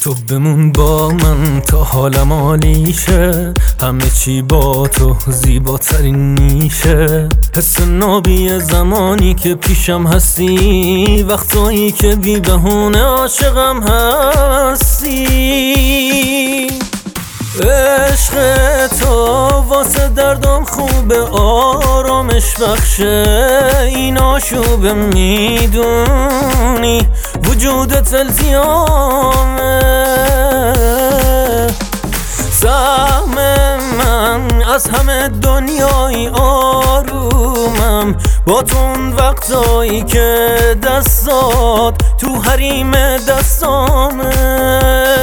تو بمون با من تا حالم عالی شه، همه چی با تو زیباترین میشه. حس نابی زمانی که پیشم هستی، وقتایی که بی بهونه عاشقم هستی. عشق تو واسه دردم خوبه، آرامش بخشه، این آشوبه میدونی وجودت التیامه. سهم من از همه دنیای آرومم، با تو اون وقتایی که دستات تو حریم دستامه.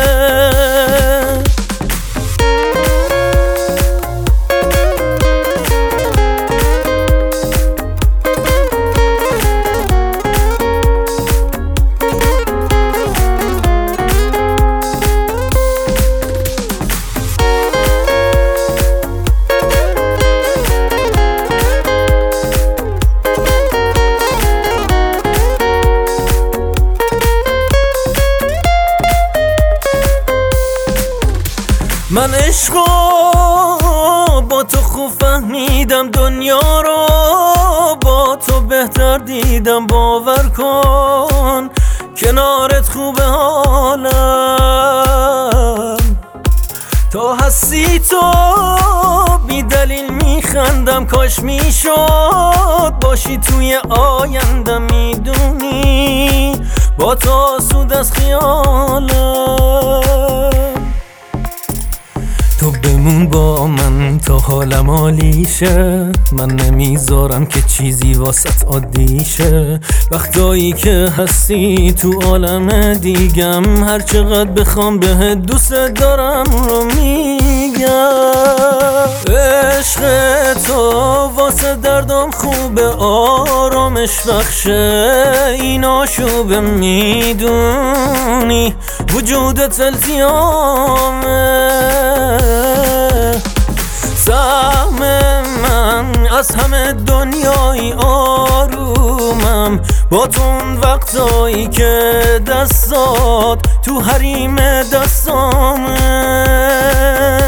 من عشقو با تو خوب فهمیدم، دنیا رو با تو بهتر دیدم. باور کن کنارت خوبه حالم، تا هستی تو بی دلیل میخندم. کاش میشد باشی توی آینده، میدونی با تو آسود از خیالم. تو بمون با من تا حالم عالی شه، من نمیذارم که چیزی واسط عادی شه. وقتایی که هستی تو عالم دیگم، هر چقدر بخوام بهت دوست دارم رو میگم. عشق تو واسه دردم خوبه، آرامش بخشه، این آشوبه میدونی وجودت التیامه. سهم من از همه دنیای آرومم، با تو اون وقتایی که دستات تو حریم دستامه.